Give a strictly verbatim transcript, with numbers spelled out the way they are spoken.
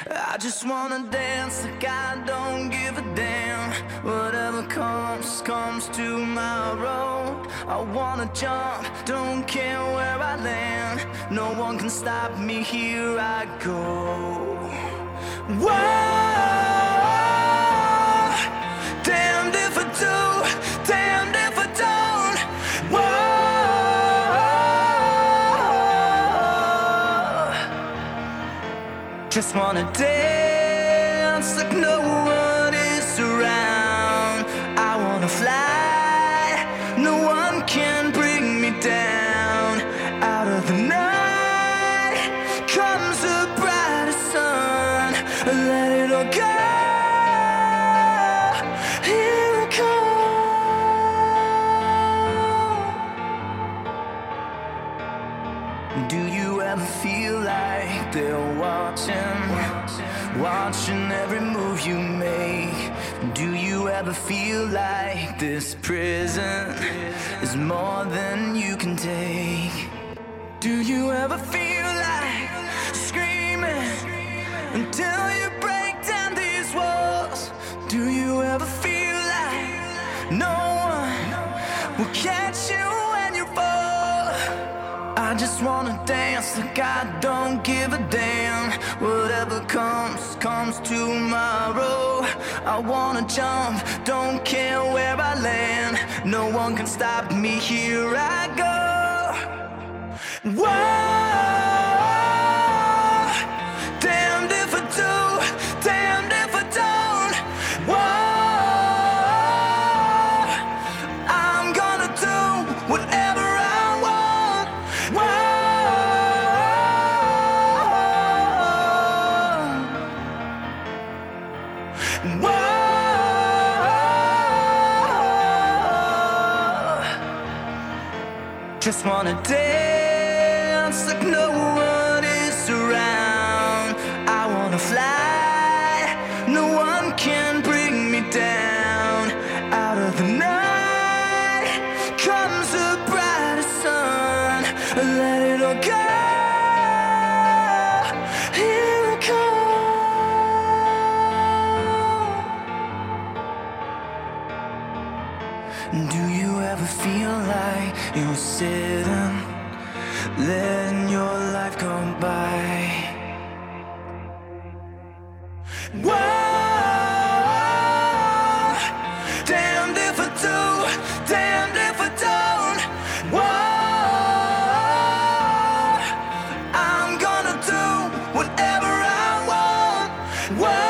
I just wanna dance like I don't give a damn. Whatever comes, comes tomorrow. I wanna jump, don't care where I land. No one can stop me, here I go. Whoa, damned if I do, damned if I don't. Whoa, just wanna dance like no one is around. I wanna fly, no one can bring me down. Out of the night comes the brightest sun. Let it all go, here it comes. Do you ever feel like they're watching, watching every move you make? Do you ever feel like this prison is more than you can take? Do you ever feel like screaming until you break down these walls? Do you ever feel like no one will catch you when you fall? I just wanna dance like I don't give a damn. Whatever comes, comes tomorrow. I wanna jump, don't care where I land. No one can stop me, here I go. Whoa, damned if I do, damned if I don't. Whoa, I'm gonna do whatever I want. Whoa, whoa, just wanna dance like no one is around. I wanna fly, no one can bring me down. Out of the night comes the brightest sun. Let it all go, here it comes. Do you ever feel like you're sitting, letting your life go by? Whoa, damned if I do, damned if I don't. Whoa, I'm gonna do whatever I want. Whoa.